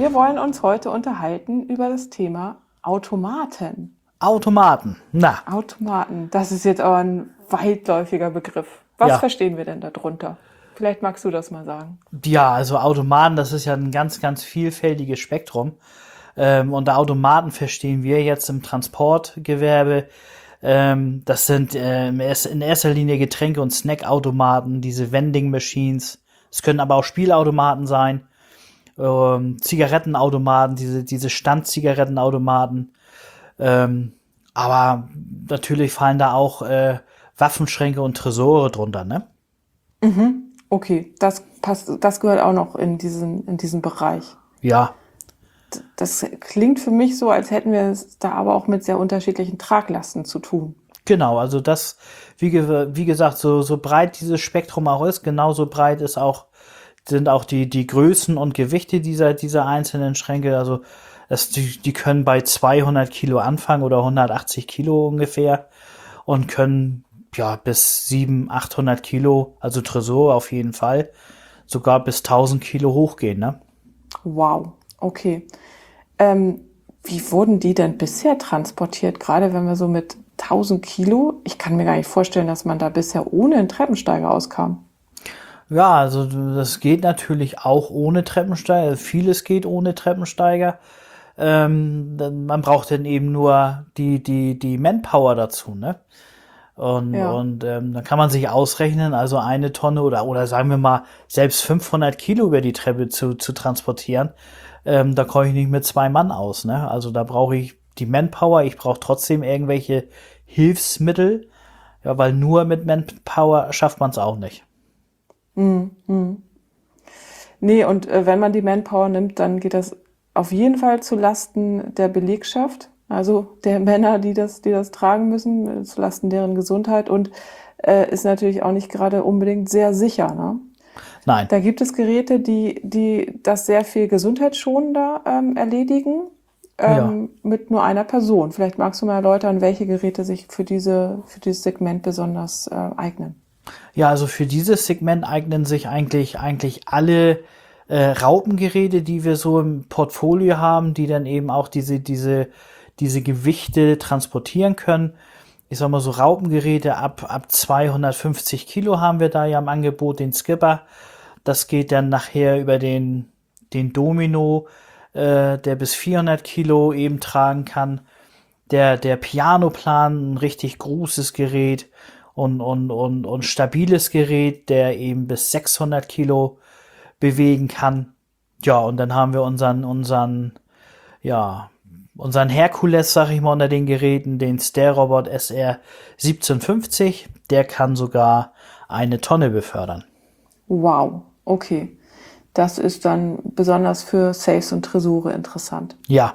Wir wollen uns heute unterhalten über das Thema Automaten. Automaten. Na, Automaten, das ist jetzt aber ein weitläufiger Begriff. Was ja. verstehen wir denn darunter? Vielleicht magst du das mal sagen. Ja, also Automaten, das ist ja ein ganz, ganz vielfältiges Spektrum. Unter Automaten verstehen wir jetzt im Transportgewerbe, das sind in erster Linie Getränke- und Snackautomaten, diese Vending Machines. Es können aber auch Spielautomaten sein, Zigarettenautomaten, diese Standzigarettenautomaten. Aber natürlich fallen da auch Waffenschränke und Tresore drunter, ne? Okay, das passt, das gehört auch noch in diesen Bereich. Ja, Das klingt für mich so, als hätten wir es da aber auch mit sehr unterschiedlichen Traglasten zu tun. genau. Also das, wie gesagt, so breit dieses Spektrum auch ist, genauso breit sind auch die Größen und Gewichte dieser einzelnen Schränke. Also die können bei 200 Kilo anfangen oder 180 Kilo ungefähr und können ja bis 700, 800 Kilo, also Tresor auf jeden Fall, sogar bis 1000 Kilo hochgehen, ne? Wow, okay. Ähm, Wie wurden die denn bisher transportiert? Gerade wenn wir so mit 1000 Kilo, ich kann mir gar nicht vorstellen, dass man da bisher ohne einen Treppensteiger auskam. Ja, also das geht natürlich auch ohne Treppensteiger. Vieles geht ohne Treppensteiger. Man braucht dann eben nur die Manpower dazu, ne? Ja. Dann kann man sich ausrechnen, also eine Tonne oder sagen wir mal selbst 500 Kilo über die Treppe zu transportieren, da komme ich nicht mit 2 Mann aus, ne? Also da brauche ich die Manpower, ich brauche trotzdem irgendwelche Hilfsmittel, ja, weil nur mit Manpower schafft man es auch nicht. Nee, und wenn man die Manpower nimmt, dann geht das auf jeden Fall zu Lasten der Belegschaft, also der Männer, die das tragen müssen, zu Lasten deren Gesundheit und ist natürlich auch nicht gerade unbedingt sehr sicher, ne? Nein. Da gibt es Geräte, die das sehr viel gesundheitsschonender erledigen, Ja. mit nur einer Person. Vielleicht magst du mal erläutern, welche Geräte sich für dieses Segment besonders eignen. Ja, also für dieses Segment eignen sich eigentlich alle Raupengeräte, die wir so im Portfolio haben, die dann eben auch diese Gewichte transportieren können. Ich sag mal so Raupengeräte ab 250 Kilo haben wir da ja im Angebot, den Skipper. Das geht dann nachher über den Domino, der bis 400 Kilo eben tragen kann. Der Pianoplan, ein richtig großes Gerät und stabiles Gerät, der eben bis 600 Kilo bewegen kann. Ja, und dann haben wir ja, unseren Herkules, sag ich mal, unter den Geräten, den Stair-Robot SR 1750. Der kann sogar 1 Tonne befördern. Wow, okay. Das ist dann besonders für Safes und Tresore interessant. Ja,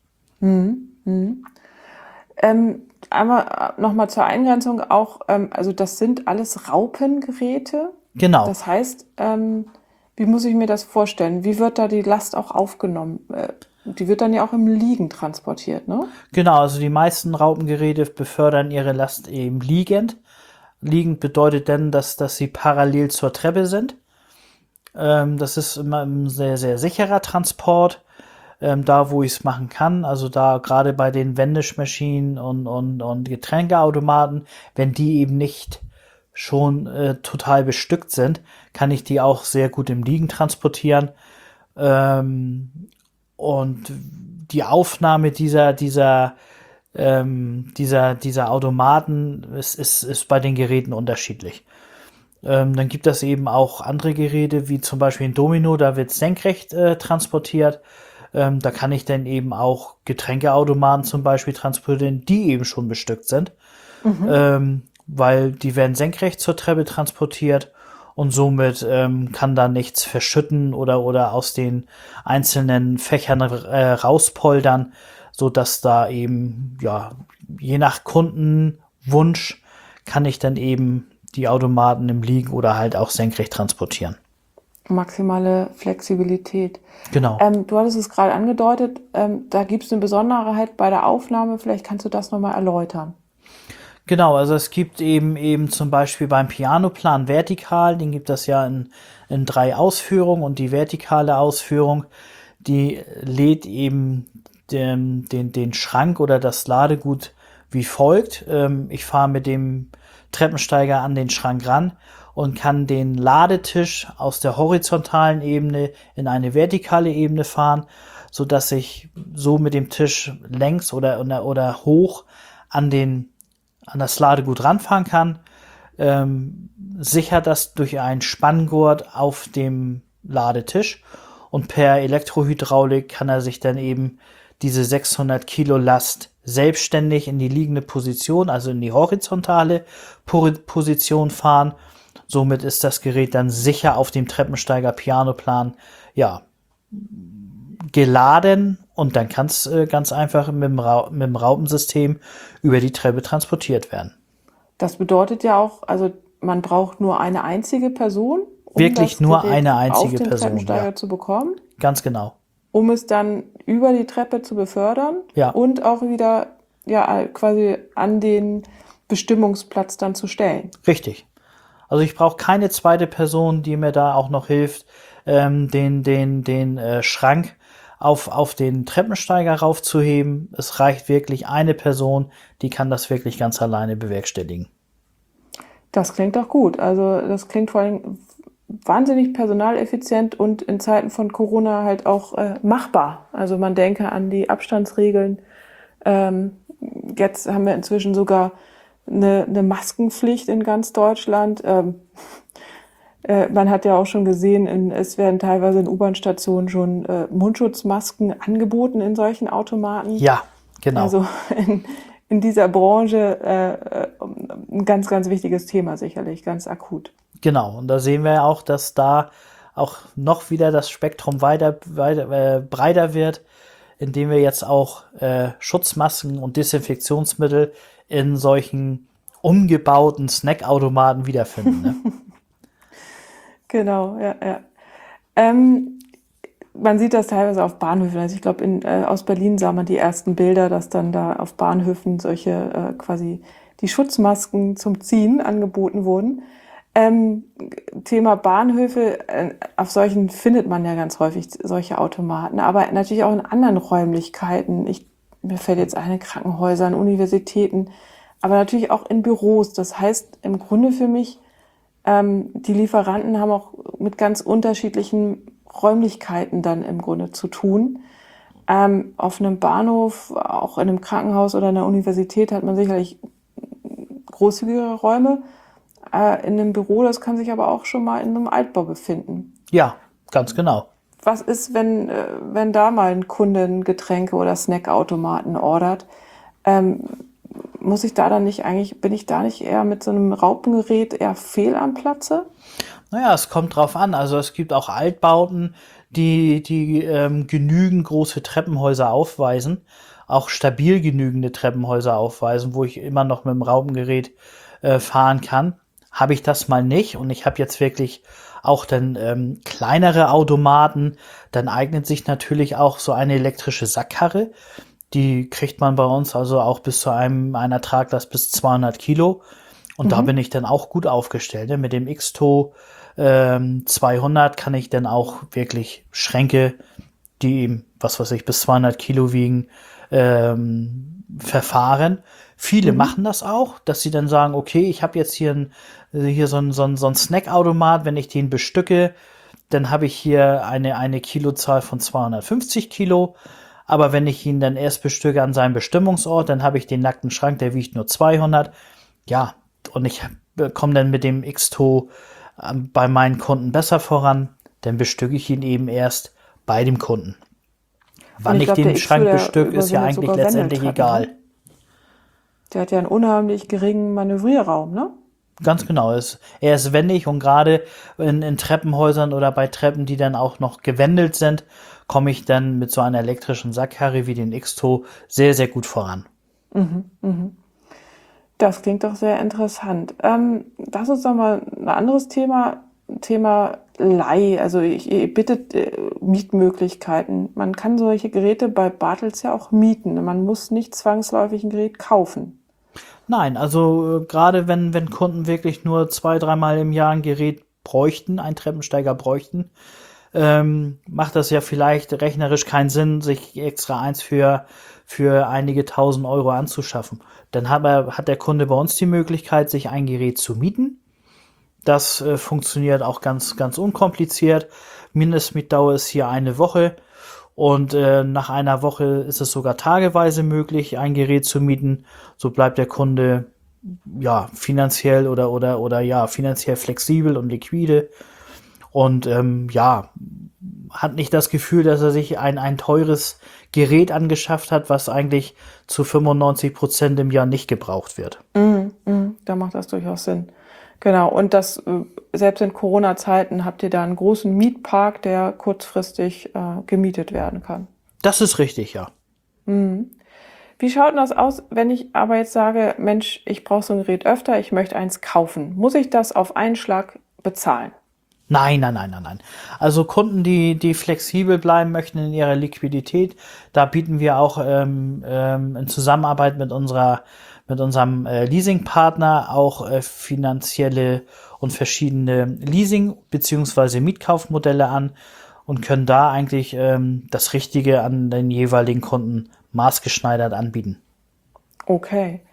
Einmal nochmal zur Eingrenzung auch, also das sind alles Raupengeräte. genau. Das heißt, wie muss ich mir das vorstellen? Wie wird da die Last auch aufgenommen? Die wird dann ja auch im Liegen transportiert, ne? Genau, also die meisten Raupengeräte befördern ihre Last eben liegend. Liegend bedeutet dann, dass sie parallel zur Treppe sind. Das ist immer ein sehr, sehr sicherer Transport, da wo ich es machen kann. Also da gerade bei den Wendischmaschinen und Getränkeautomaten, wenn die eben nicht schon total bestückt sind, kann ich die auch sehr gut im Liegen transportieren. Und die Aufnahme dieser Automaten ist bei den Geräten unterschiedlich. Dann gibt es eben auch andere Geräte, wie zum Beispiel ein Domino, da wird senkrecht transportiert. Da kann ich dann eben auch Getränkeautomaten zum Beispiel transportieren, die eben schon bestückt sind, weil die werden senkrecht zur Treppe transportiert und somit kann da nichts verschütten oder aus den einzelnen Fächern rauspoltern, so dass da eben, ja, je nach Kundenwunsch kann ich dann eben die Automaten im Liegen oder halt auch senkrecht transportieren. Maximale Flexibilität. Genau. Du hattest es gerade angedeutet, da gibt es eine Besonderheit bei der Aufnahme. Vielleicht kannst du das nochmal erläutern. Genau, also es gibt eben zum Beispiel beim Pianoplan vertikal, den gibt es ja in 3 Ausführungen und die vertikale Ausführung, die lädt eben den Schrank oder das Ladegut wie folgt. Ich fahre mit dem Treppensteiger an den Schrank ran und kann den Ladetisch aus der horizontalen Ebene in eine vertikale Ebene fahren, so dass ich so mit dem Tisch längs oder hoch an das Ladegut ranfahren kann. Sichert das durch einen Spanngurt auf dem Ladetisch und per Elektrohydraulik kann er sich dann eben diese 600 Kilo Last selbstständig in die liegende Position, also in die horizontale Position fahren. Somit ist das Gerät dann sicher auf dem Treppensteiger Pianoplan, ja, geladen und dann kann es ganz einfach mit dem Raupensystem über die Treppe transportiert werden. Das bedeutet ja auch, also man braucht nur eine einzige Person, um Wirklich das nur Gerät eine einzige auf den Person, Treppensteiger ja. zu bekommen, Ganz genau. um es dann über die Treppe zu befördern Ja. und auch wieder ja quasi an den Bestimmungsplatz dann zu stellen. Richtig. Also ich brauche keine zweite Person, die mir da auch noch hilft, den Schrank auf den Treppensteiger raufzuheben. Es reicht wirklich eine Person, die kann das wirklich ganz alleine bewerkstelligen. Das klingt doch gut. Also das klingt vor allem wahnsinnig personaleffizient und in Zeiten von Corona halt auch machbar. Also man denke an die Abstandsregeln. Jetzt haben wir inzwischen sogar eine Maskenpflicht in ganz Deutschland. Man hat ja auch schon gesehen, es werden teilweise in U-Bahn-Stationen schon Mundschutzmasken angeboten in solchen Automaten. Ja, genau. Also in dieser Branche ein ganz, ganz wichtiges Thema sicherlich, ganz akut. Genau, und da sehen wir ja auch, dass da auch noch wieder das Spektrum breiter wird, indem wir jetzt auch Schutzmasken und Desinfektionsmittel in solchen umgebauten Snackautomaten wiederfinden. Ne? Genau, ja. Man sieht das teilweise auf Bahnhöfen. Also ich glaube, aus Berlin sah man die ersten Bilder, dass dann da auf Bahnhöfen solche quasi die Schutzmasken zum Ziehen angeboten wurden. Thema Bahnhöfe, auf solchen findet man ja ganz häufig solche Automaten, aber natürlich auch in anderen Räumlichkeiten. Mir fällt jetzt ein, in Krankenhäusern, Universitäten, aber natürlich auch in Büros. Das heißt im Grunde für mich, die Lieferanten haben auch mit ganz unterschiedlichen Räumlichkeiten dann im Grunde zu tun. Auf einem Bahnhof, auch in einem Krankenhaus oder einer Universität hat man sicherlich großzügigere Räume. In einem Büro, das kann sich aber auch schon mal in einem Altbau befinden. Ja, ganz genau. Was ist, wenn da mal ein Kunde einen Getränke- oder Snackautomaten ordert? Muss ich da dann nicht bin ich da nicht eher mit so einem Raupengerät eher fehl am Platze? Naja, es kommt drauf an. Also es gibt auch Altbauten, die genügend große Treppenhäuser aufweisen, auch stabil genügende Treppenhäuser aufweisen, wo ich immer noch mit dem Raupengerät fahren kann. Habe ich das mal nicht und ich habe jetzt wirklich auch dann kleinere Automaten, dann eignet sich natürlich auch so eine elektrische Sackkarre. Die kriegt man bei uns also auch bis zu einer Traglast bis 200 Kilo. Und da bin ich dann auch gut aufgestellt. Ne? Mit dem Xto 200 kann ich dann auch wirklich Schränke, die eben, was weiß ich, bis 200 Kilo wiegen, verfahren. Viele machen das auch, dass sie dann sagen, okay, ich habe jetzt hier so ein Snackautomat, wenn ich den bestücke, dann habe ich hier eine Kilozahl von 250 Kilo. Aber wenn ich ihn dann erst bestücke an seinem Bestimmungsort, dann habe ich den nackten Schrank, der wiegt nur 200. Ja, und ich komme dann mit dem Xto bei meinen Kunden besser voran, dann bestücke ich ihn eben erst bei dem Kunden. Wann ich den Schrank bestücke, ist ja eigentlich letztendlich egal. Der hat ja einen unheimlich geringen Manövrierraum, ne? Ganz genau. Er ist wendig und gerade in Treppenhäusern oder bei Treppen, die dann auch noch gewendelt sind, komme ich dann mit so einer elektrischen Sackkarre wie den Xto sehr, sehr gut voran. Das klingt doch sehr interessant. Lass uns doch mal ein anderes Thema Leih. Also ihr bietet Mietmöglichkeiten. Man kann solche Geräte bei Bartels ja auch mieten. Man muss nicht zwangsläufig ein Gerät kaufen. Nein, also gerade wenn Kunden wirklich nur 2-3 Mal im Jahr ein Gerät bräuchten, einen Treppensteiger bräuchten, macht das ja vielleicht rechnerisch keinen Sinn, sich extra eins für einige tausend Euro anzuschaffen. Dann hat der Kunde bei uns die Möglichkeit, sich ein Gerät zu mieten. Das funktioniert auch ganz, ganz unkompliziert. Mindestmietdauer ist hier eine Woche. Und nach einer Woche ist es sogar tageweise möglich, ein Gerät zu mieten. So bleibt der Kunde ja finanziell oder finanziell flexibel und liquide und hat nicht das Gefühl, dass er sich ein teures Gerät angeschafft hat, was eigentlich zu 95% im Jahr nicht gebraucht wird. Da macht das durchaus Sinn. Genau, und das selbst in Corona-Zeiten habt ihr da einen großen Mietpark, der kurzfristig gemietet werden kann. Das ist richtig, ja. Wie schaut denn das aus, wenn ich aber jetzt sage, Mensch, ich brauche so ein Gerät öfter, ich möchte eins kaufen. Muss ich das auf einen Schlag bezahlen? Nein. Also Kunden, die flexibel bleiben möchten in ihrer Liquidität, da bieten wir auch in Zusammenarbeit mit unserem Leasingpartner auch finanzielle und verschiedene Leasing- bzw. Mietkaufmodelle an und können da eigentlich das Richtige an den jeweiligen Kunden maßgeschneidert anbieten. Okay.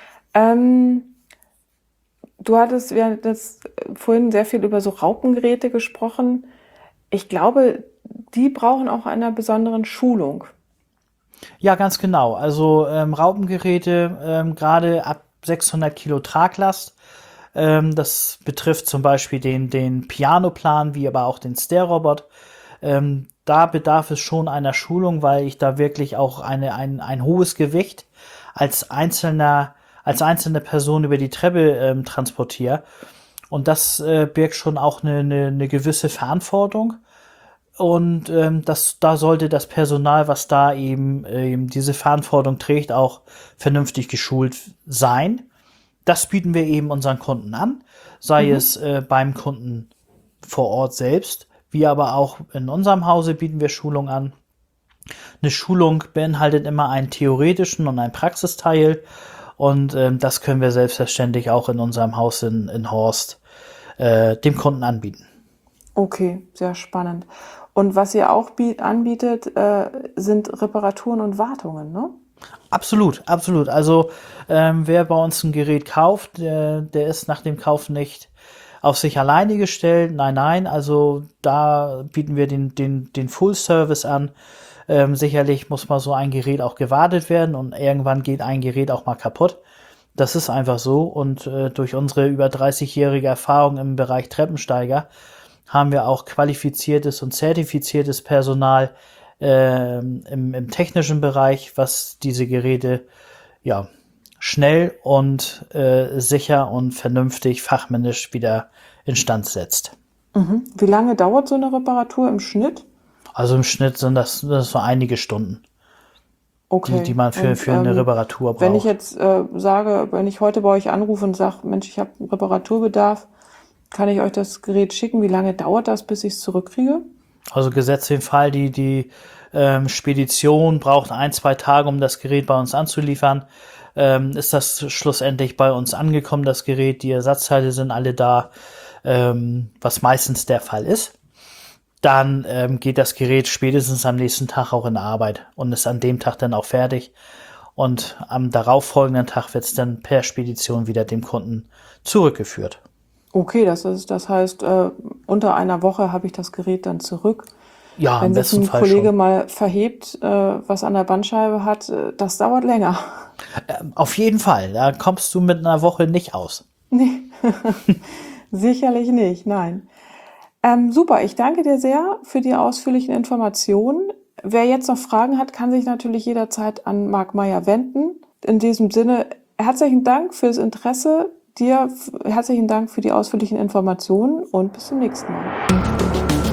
Wir hatten jetzt vorhin sehr viel über so Raupengeräte gesprochen. Ich glaube, die brauchen auch einer besonderen Schulung. Ja, ganz genau. Also Raupengeräte, gerade ab 600 Kilo Traglast. Das betrifft zum Beispiel den Pianoplan, wie aber auch den Stair-Robot. Da bedarf es schon einer Schulung, weil ich da wirklich auch ein hohes Gewicht als einzelne Person über die Treppe transportiere. Und das birgt schon auch eine gewisse Verantwortung. Und da sollte das Personal, was da eben diese Verantwortung trägt, auch vernünftig geschult sein. Das bieten wir eben unseren Kunden an, sei es beim Kunden vor Ort selbst, wie aber auch in unserem Hause bieten wir Schulung an. Eine Schulung beinhaltet immer einen theoretischen und einen Praxisteil und das können wir selbstverständlich auch in unserem Haus in Horst dem Kunden anbieten. Okay, sehr spannend. Und was ihr auch anbietet, sind Reparaturen und Wartungen, ne? Absolut. Also wer bei uns ein Gerät kauft, der ist nach dem Kauf nicht auf sich alleine gestellt. Nein. Also da bieten wir den Full-Service an. Sicherlich muss mal so ein Gerät auch gewartet werden und irgendwann geht ein Gerät auch mal kaputt. Das ist einfach so und durch unsere über 30-jährige Erfahrung im Bereich Treppensteiger haben wir auch qualifiziertes und zertifiziertes Personal im technischen Bereich, was diese Geräte ja schnell und sicher und vernünftig fachmännisch wieder instand setzt. Wie lange dauert so eine Reparatur im Schnitt? Also im Schnitt sind das so einige Stunden, Okay. die man für eine Reparatur braucht. Wenn ich jetzt sage, wenn ich heute bei euch anrufe und sage, Mensch, ich habe Reparaturbedarf, kann ich euch das Gerät schicken? Wie lange dauert das, bis ich es zurückkriege? Also gesetzt den Fall, die Spedition braucht 1-2 Tage, um das Gerät bei uns anzuliefern. Ist das schlussendlich bei uns angekommen, das Gerät, die Ersatzteile sind alle da, was meistens der Fall ist. Dann geht das Gerät spätestens am nächsten Tag auch in Arbeit und ist an dem Tag dann auch fertig. Und am darauffolgenden Tag wird es dann per Spedition wieder dem Kunden zurückgeführt. Okay, das heißt, unter einer Woche habe ich das Gerät dann zurück. Ja, Wenn im sich besten ein Fall Kollege schon. mal verhebt, was an der Bandscheibe hat, das dauert länger. Auf jeden Fall, da kommst du mit einer Woche nicht aus. Nee, sicherlich nicht, nein. Super, ich danke dir sehr für die ausführlichen Informationen. Wer jetzt noch Fragen hat, kann sich natürlich jederzeit an Marc Meier wenden. In diesem Sinne, herzlichen Dank fürs Interesse. Dir herzlichen Dank für die ausführlichen Informationen und bis zum nächsten Mal.